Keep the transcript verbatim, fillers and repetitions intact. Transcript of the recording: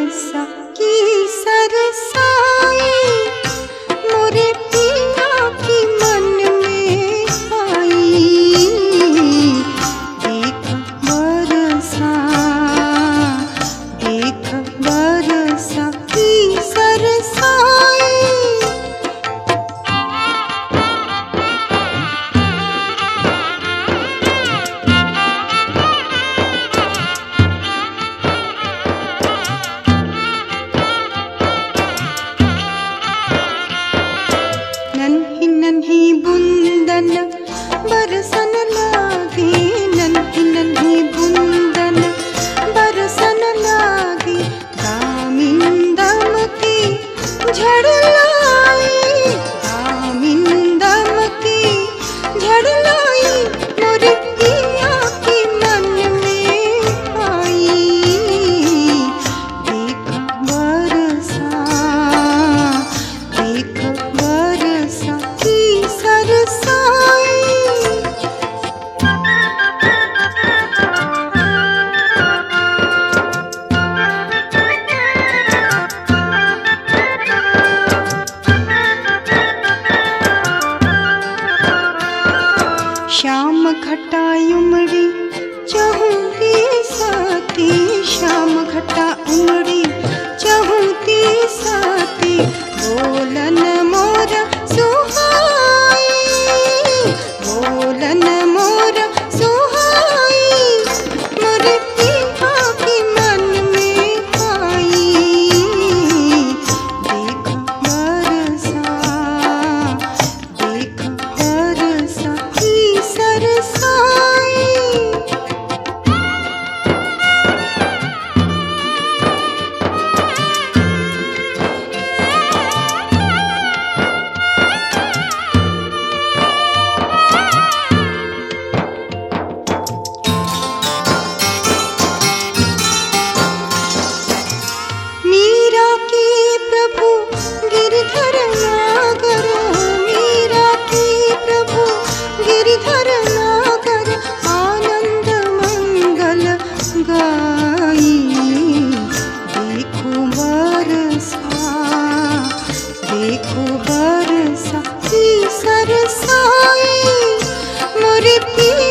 बरसा की सरसाई मोरे पिया की मन में आई। देख बरसा देख बरसा की सरसाई। नन्ही नन्ही बूंदन बरसन लागे, नन्ही नन्ही बूंदन बरसन लागे। दामिंदम की झड़ लाई, दामिंदम की झड़ लाई मोरे पिया की मन में आई। देख बरसा देख बरसा की सरसाई। श्याम घटा उमड़ी चहूती साथी, श्याम घटा उमड़ी चहूती साथी। बोलन मोर सुहाई, बोलन मोर सुहाई मोर पिया की मन में आई। देख बरसा देख बरसा की सरसाई। मीरा की प्रभु गिरधर नागर, मीरा की प्रभु गिरधर नागर। आनंद मंगल गाई देखो बरसा देखो बरसा की सरसाई मोरे पिया